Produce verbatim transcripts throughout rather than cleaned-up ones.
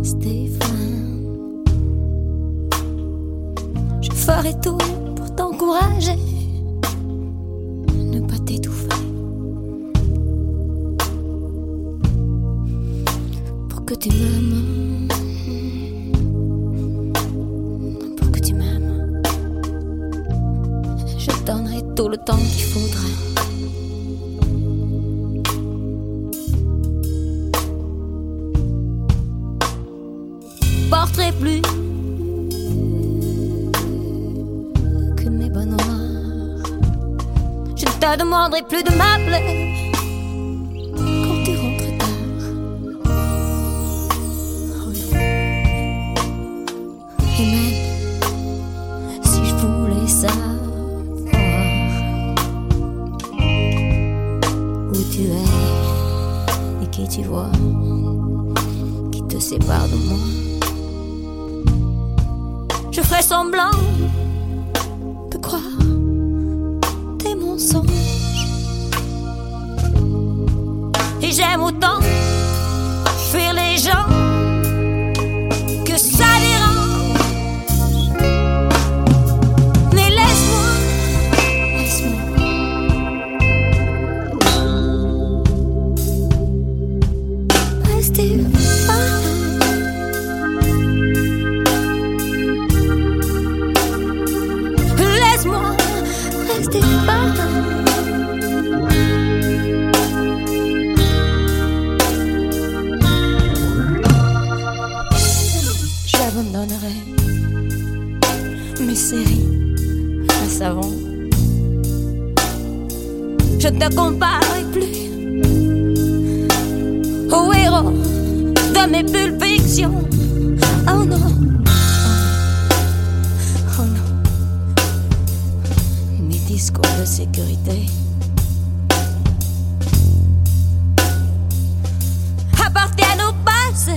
Stéphane, je ferai tout pour t'encourager, ne pas t'étouffer, pour que tu m'aimes, pour que tu m'aimes. Je donnerai tout le temps qu'il faudra. Porterai plus que mes bas noirs. Je ne te demanderai plus de m'appeler quand tu rentres tard. Oh non. Et même si je voulais savoir où tu es et qui tu vois, qui te sépare de moi, je ferai semblant de croire tes mensonges. Et j'aime autant fuir les gens que ça dérange. Mais laisse-moi, laisse-moi rester pareil. Laisse-moi rester pareil. J'abandonnerai mes séries à savon. Je ne te comparerai plus au héros de mes pulsions. Oh non, oh non, mes discours de sécurité appartiennent au passé.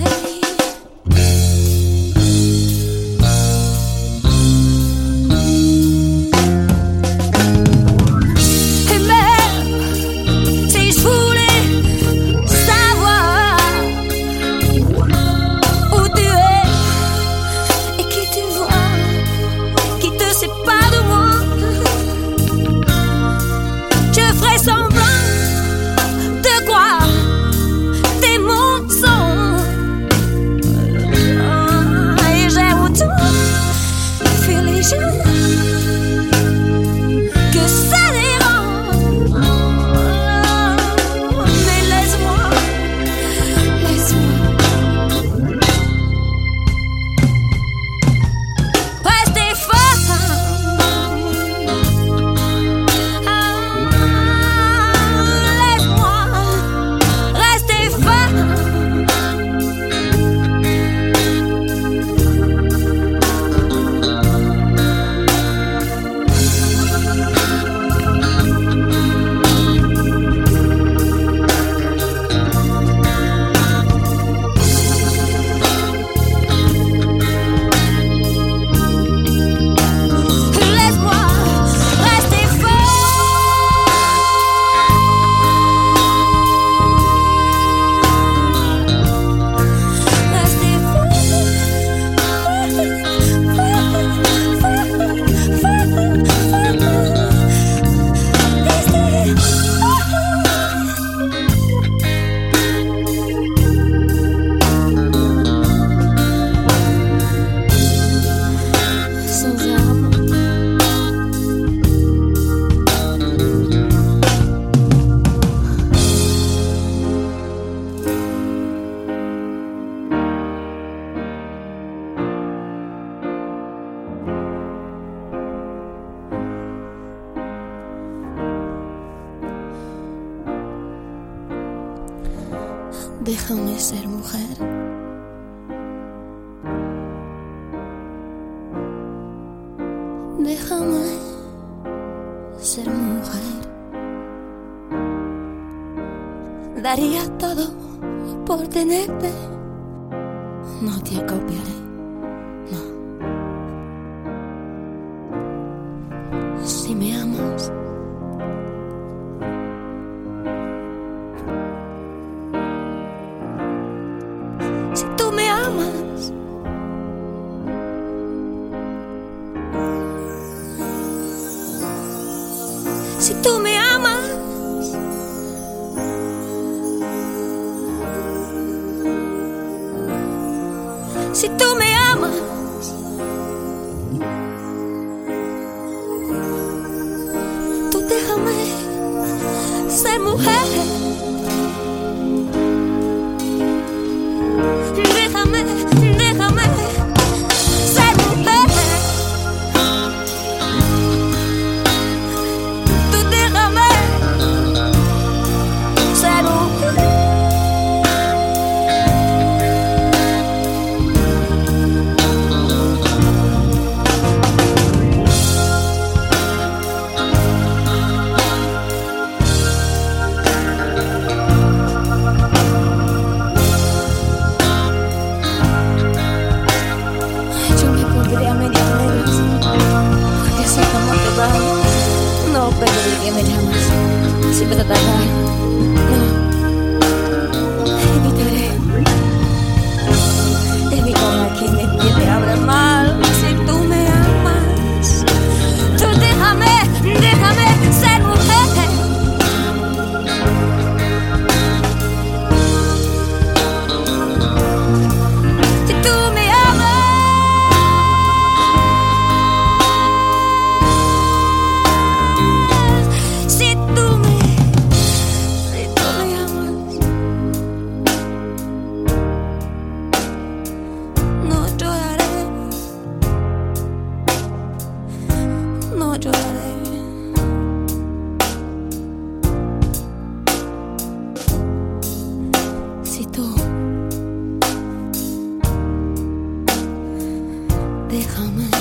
Déjame ser mujer. Déjame ser mujer. Daría todo por tenerte. No te acopiaré, no. Si me amas, si tú me amas, amas, si tú me amas, si tú me amas, tú déjame ser mujer. Déjame, déjame ser mujer. Tú déjame ser mujer. No perderíame jamás si me tratara. No, evitaré evitar a quien me quiere hablar mal. Si tú me amas, tú déjame, déjame ser mujer. Si tú me amas, no lloraré. Si tú déjame.